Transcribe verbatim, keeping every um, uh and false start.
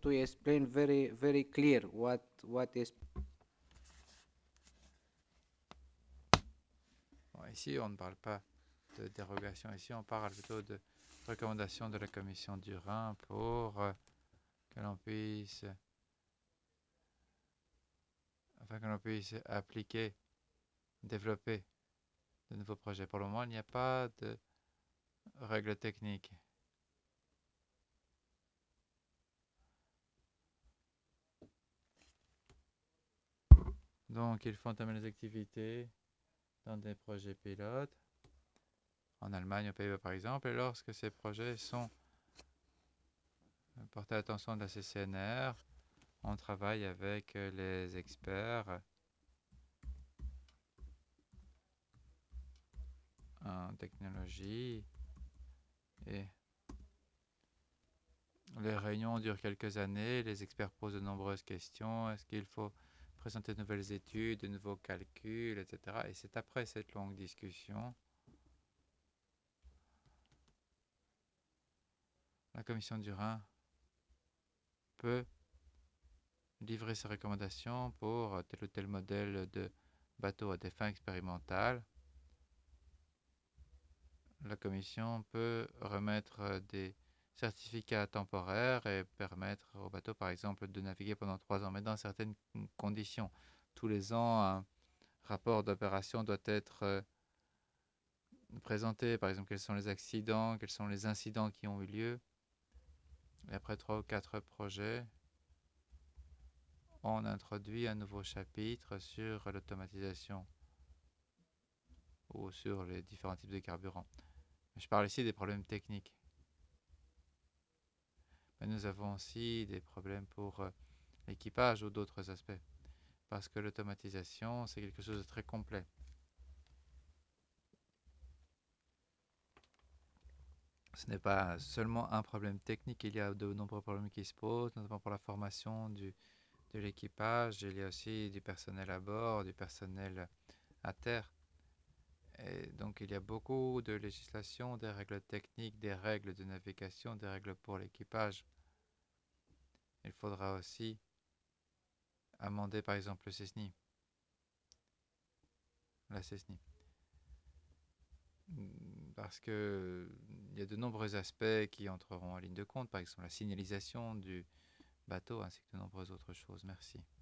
to explain very very clear what what is. Bon, ici, on ne parle pas de dérogation. Ici, on parle plutôt de recommandations de la commission du Rhin pour euh, que l'on puisse, afin que l'on puisse appliquer, développer de nouveaux projets. Pour le moment, il n'y a pas de règles techniques. Donc, il faut entamer les activités dans des projets pilotes, en Allemagne, aux Pays-Bas par exemple, et lorsque ces projets sont portés à l'attention de la C C N R, on travaille avec les experts en technologie et les réunions durent quelques années, les experts posent de nombreuses questions. Est-ce qu'il faut présenter de nouvelles études, de nouveaux calculs, et cetera. Et c'est après cette longue discussion, la commission du Rhin peut livrer ses recommandations pour tel ou tel modèle de bateau à des fins expérimentales. La commission peut remettre des certificats temporaires et permettre au bateau, par exemple, de naviguer pendant trois ans, mais dans certaines conditions. Tous les ans, un rapport d'opération doit être euh, présenté, par exemple, quels sont les accidents, quels sont les incidents qui ont eu lieu. Et après trois ou quatre projets, on introduit un nouveau chapitre sur l'automatisation ou sur les différents types de carburants. Je parle ici des problèmes techniques. Mais nous avons aussi des problèmes pour euh, l'équipage ou d'autres aspects. Parce que l'automatisation, c'est quelque chose de très complet. Ce n'est pas seulement un problème technique, il y a de nombreux problèmes qui se posent, notamment pour la formation du, de l'équipage. Il y a aussi du personnel à bord, du personnel à terre. Et donc il y a beaucoup de législation, des règles techniques, des règles de navigation, des règles pour l'équipage. Il faudra aussi amender par exemple le CESNI, la CESNI. Parce que il y a de nombreux aspects qui entreront en ligne de compte, par exemple la signalisation du bateau ainsi que de nombreuses autres choses. Merci.